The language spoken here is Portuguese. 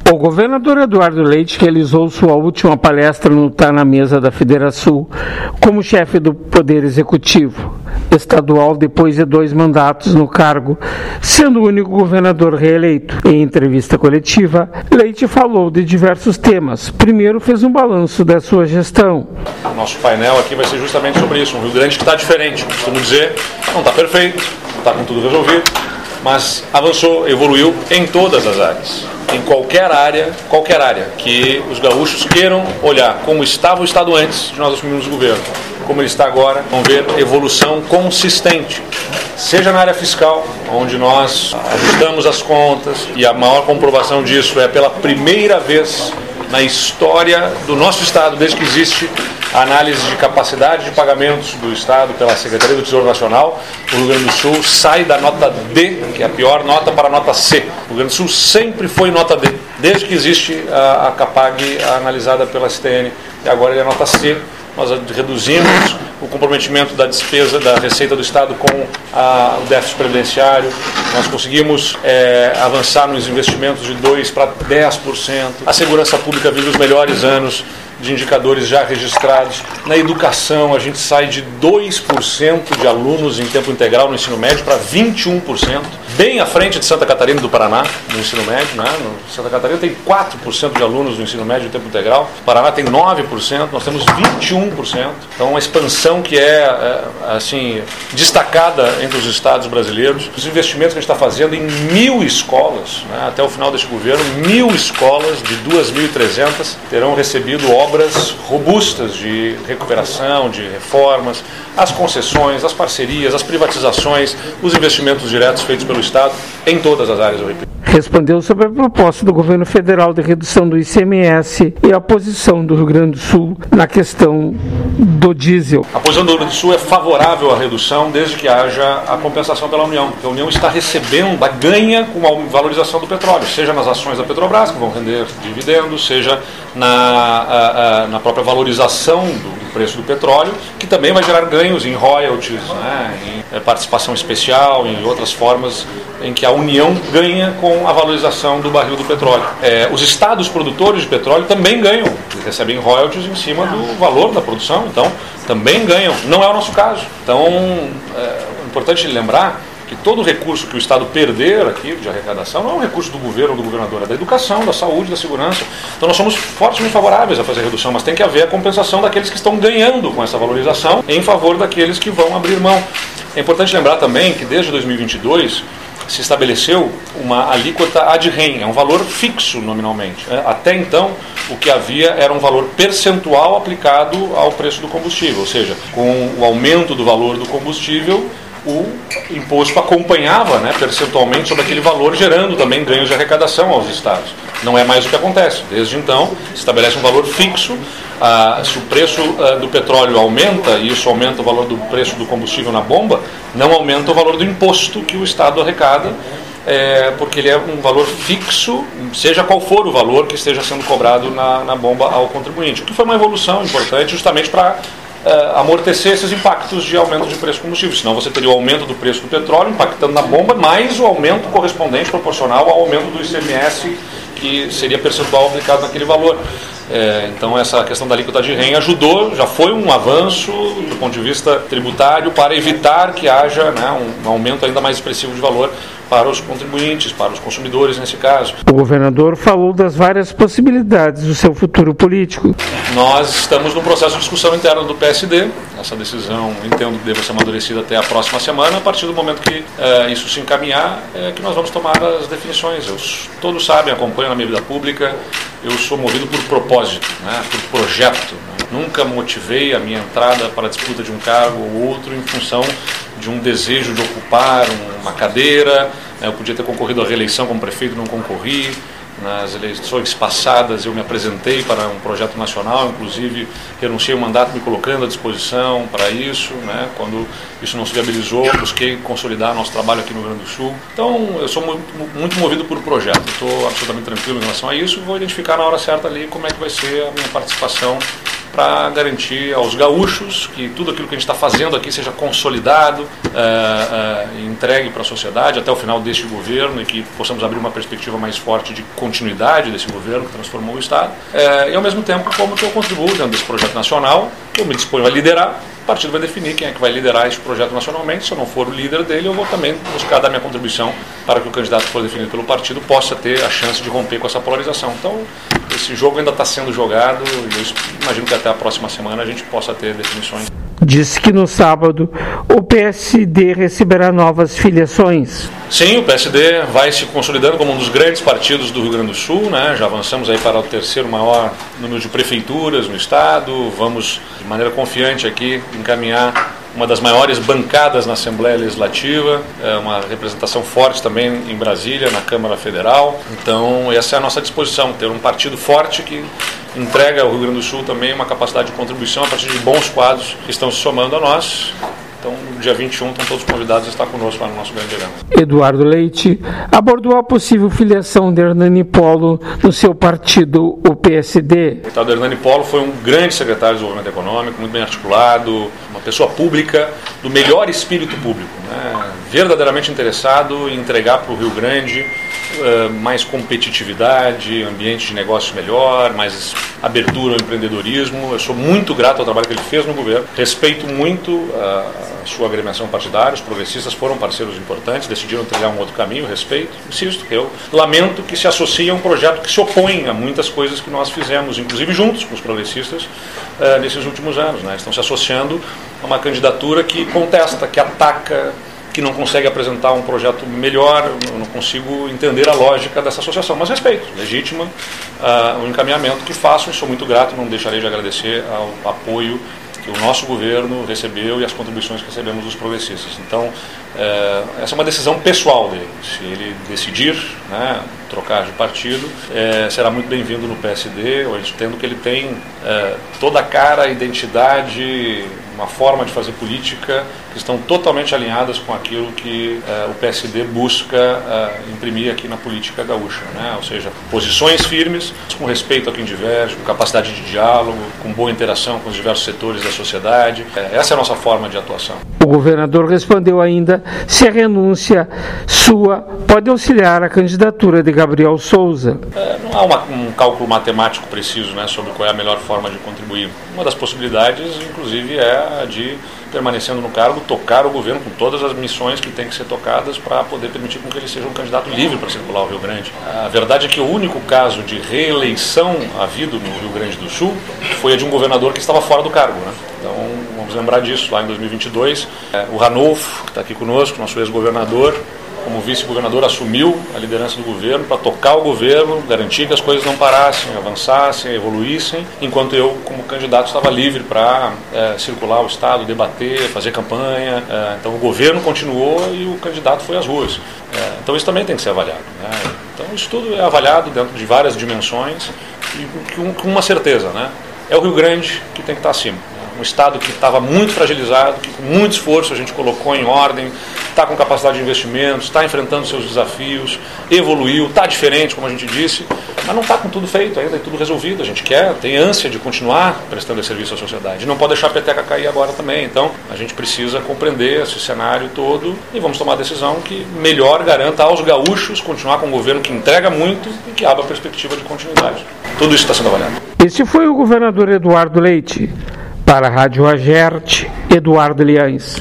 O governador Eduardo Leite realizou sua última palestra no Tá na Mesa da Federação como chefe do Poder Executivo estadual depois de 2 mandatos no cargo, sendo o único governador reeleito. Em entrevista coletiva, Leite falou de diversos temas. Primeiro, fez um balanço da sua gestão. O nosso painel aqui vai ser justamente sobre isso. Um Rio Grande que está diferente. Costumo dizer, não está perfeito, não está com tudo resolvido, mas avançou, evoluiu em todas as áreas. Em qualquer área que os gaúchos queiram olhar como estava o Estado antes de nós assumirmos o governo, como ele está agora, vão ver evolução consistente. Seja na área fiscal, onde nós ajustamos as contas, e a maior comprovação disso é pela primeira vez na história do nosso Estado, desde que existe a análise de capacidade de pagamentos do Estado pela Secretaria do Tesouro Nacional, o Rio Grande do Sul sai da nota D, que é a pior nota, para a nota C. O Rio Grande do Sul sempre foi nota D, desde que existe a CAPAG analisada pela STN, e agora ele é nota C. Nós reduzimos o comprometimento da despesa da Receita do Estado com o déficit previdenciário. Nós conseguimos avançar nos investimentos de 2% para 10%. A segurança pública vive os melhores anos de indicadores já registrados. Na educação, a gente sai de 2% de alunos em tempo integral no ensino médio para 21%, bem à frente de Santa Catarina e do Paraná, no ensino médio. Né? No Santa Catarina tem 4% de alunos no ensino médio em tempo integral, o Paraná tem 9%, nós temos 21%. Então, uma expansão que assim, destacada entre os estados brasileiros. Os investimentos que a gente está fazendo em 1.000 escolas, né? Até o final deste governo, 1.000 escolas de 2.300 terão recebido obras robustas de recuperação, de reformas, as concessões, as parcerias, as privatizações, os investimentos diretos feitos pelo Estado em todas as áreas, eu repito. Respondeu sobre a proposta do governo federal de redução do ICMS e a posição do Rio Grande do Sul na questão do diesel. A posição do Rio Grande do Sul é favorável à redução desde que haja a compensação pela União. Porque a União está recebendo a ganha com a valorização do petróleo, seja nas ações da Petrobras, que vão render dividendos, seja na própria valorização do preço do petróleo, que também vai gerar ganhos em royalties, né, em participação especial, em outras formas em que a União ganha com a valorização do barril do petróleo. Os estados produtores de petróleo também ganham, eles recebem royalties em cima do valor da produção, então também ganham. Não é o nosso caso. Então, é importante lembrar que todo recurso que o Estado perder aqui de arrecadação não é um recurso do governo ou do governador, é da educação, da saúde, da segurança. Então nós somos fortemente favoráveis a fazer redução, mas tem que haver a compensação daqueles que estão ganhando com essa valorização em favor daqueles que vão abrir mão. É importante lembrar também que desde 2022 se estabeleceu uma alíquota ad rem, é um valor fixo nominalmente. Até então, o que havia era um valor percentual aplicado ao preço do combustível, ou seja, com o aumento do valor do combustível, o imposto acompanhava, né, percentualmente sobre aquele valor, gerando também ganhos de arrecadação aos estados. Não é mais o que acontece. Desde então, se estabelece um valor fixo. Se o preço do petróleo aumenta, e isso aumenta o valor do preço do combustível na bomba, não aumenta o valor do imposto que o Estado arrecada, porque ele é um valor fixo, seja qual for o valor que esteja sendo cobrado na bomba ao contribuinte. O que foi uma evolução importante justamente para amortecer esses impactos de aumento de preço do combustível. Senão você teria o aumento do preço do petróleo impactando na bomba, mais o aumento correspondente, proporcional ao aumento do ICMS, que seria percentual aplicado naquele valor. Então essa questão da alíquota de rem ajudou, já foi um avanço do ponto de vista tributário para evitar que haja, né, um aumento ainda mais expressivo de valor para os contribuintes, para os consumidores nesse caso. O governador falou das várias possibilidades do seu futuro político. Nós estamos num processo de discussão interna do PSD. Essa decisão, entendo que deva ser amadurecida até a próxima semana. A partir do momento que isso se encaminhar, que nós vamos tomar as definições. Todos sabem, acompanham na minha vida pública, eu sou movido por propósito, né, por projeto. Né? Nunca motivei a minha entrada para a disputa de um cargo ou outro em função de um desejo de ocupar uma cadeira. Eu podia ter concorrido à reeleição como prefeito, não concorri. Nas eleições passadas eu me apresentei para um projeto nacional, inclusive renunciei ao mandato me colocando à disposição para isso, né? Quando isso não se viabilizou, busquei consolidar nosso trabalho aqui no Rio Grande do Sul. Então eu sou muito movido por projeto, estou absolutamente tranquilo em relação a isso, vou identificar na hora certa ali como é que vai ser a minha participação para garantir aos gaúchos que tudo aquilo que a gente está fazendo aqui seja consolidado, entregue para a sociedade até o final deste governo e que possamos abrir uma perspectiva mais forte de continuidade desse governo que transformou o Estado. E ao mesmo tempo, como que eu contribuo dentro desse projeto nacional, eu me disponho a liderar. O partido vai definir quem é que vai liderar esse projeto nacionalmente. Se eu não for o líder dele, eu vou também buscar dar minha contribuição para que o candidato que for definido pelo partido possa ter a chance de romper com essa polarização. Então, esse jogo ainda está sendo jogado e eu imagino que até a próxima semana a gente possa ter definições. Disse que no sábado o PSD receberá novas filiações. Sim, o PSD vai se consolidando como um dos grandes partidos do Rio Grande do Sul, né? Já avançamos aí para o terceiro maior número de prefeituras no estado, vamos de maneira confiante aqui encaminhar uma das maiores bancadas na Assembleia Legislativa, uma representação forte também em Brasília, na Câmara Federal. Então, essa é a nossa disposição, ter um partido forte que entrega ao Rio Grande do Sul também uma capacidade de contribuição a partir de bons quadros que estão se somando a nós. Então, no dia 21, estão todos convidados a estar conosco lá no nosso grande evento. Eduardo Leite abordou a possível filiação de Hernani Polo no seu partido, o PSD. O deputado Hernani Polo foi um grande secretário de desenvolvimento econômico, muito bem articulado, uma pessoa pública, do melhor espírito público, né? Verdadeiramente interessado em entregar para o Rio Grande mais competitividade, ambiente de negócios melhor, mais abertura ao empreendedorismo. Eu sou muito grato ao trabalho que ele fez no governo, respeito muito a sua agremiação partidária, os progressistas foram parceiros importantes, decidiram trilhar um outro caminho, respeito, insisto, que eu lamento que se associe a um projeto que se opõe a muitas coisas que nós fizemos, inclusive juntos com os progressistas, nesses últimos anos, né? Estão se associando a uma candidatura que contesta, que ataca, que não consegue apresentar um projeto melhor. Eu não consigo entender a lógica dessa associação, mas respeito, legítima o encaminhamento que faço e sou muito grato, não deixarei de agradecer ao apoio que o nosso governo recebeu e as contribuições que recebemos dos progressistas. Então, essa é uma decisão pessoal dele. Se ele decidir, né, trocar de partido, será muito bem-vindo no PSD, tendo que ele tem toda a cara, a identidade, uma forma de fazer política que estão totalmente alinhadas com aquilo que o PSD busca imprimir aqui na política gaúcha, né? Ou seja, posições firmes, com respeito a quem diverge, com capacidade de diálogo, com boa interação com os diversos setores da sociedade. Essa é a nossa forma de atuação. O governador respondeu ainda se a renúncia sua pode auxiliar a candidatura de Gabriel Souza. Não há um cálculo matemático preciso, né, sobre qual é a melhor forma de contribuir. Uma das possibilidades, inclusive, é a de, permanecendo no cargo, tocar o governo com todas as missões que têm que ser tocadas para poder permitir com que ele seja um candidato livre para circular o Rio Grande. A verdade é que o único caso de reeleição havido no Rio Grande do Sul foi a de um governador que estava fora do cargo, né? Então, vamos lembrar disso, lá em 2022, o Ranolfo, que está aqui conosco, nosso ex-governador, como vice-governador, assumiu a liderança do governo para tocar o governo, garantir que as coisas não parassem, avançassem, evoluíssem, enquanto eu, como candidato, estava livre para circular o Estado, debater, fazer campanha. Então o governo continuou e o candidato foi às ruas. Então isso também tem que ser avaliado, né? Então isso tudo é avaliado dentro de várias dimensões e com uma certeza, né? É o Rio Grande que tem que estar acima. Um Estado que estava muito fragilizado, que com muito esforço a gente colocou em ordem, está com capacidade de investimentos, está enfrentando seus desafios, evoluiu, está diferente, como a gente disse, mas não está com tudo feito ainda, é tudo resolvido. A gente tem ânsia de continuar prestando esse serviço à sociedade. Não pode deixar a peteca cair agora também. Então, a gente precisa compreender esse cenário todo e vamos tomar a decisão que melhor garanta aos gaúchos continuar com um governo que entrega muito e que abra a perspectiva de continuidade. Tudo isso está sendo avaliado. Este foi o governador Eduardo Leite. Para a Rádio Agerte, Eduardo Liães.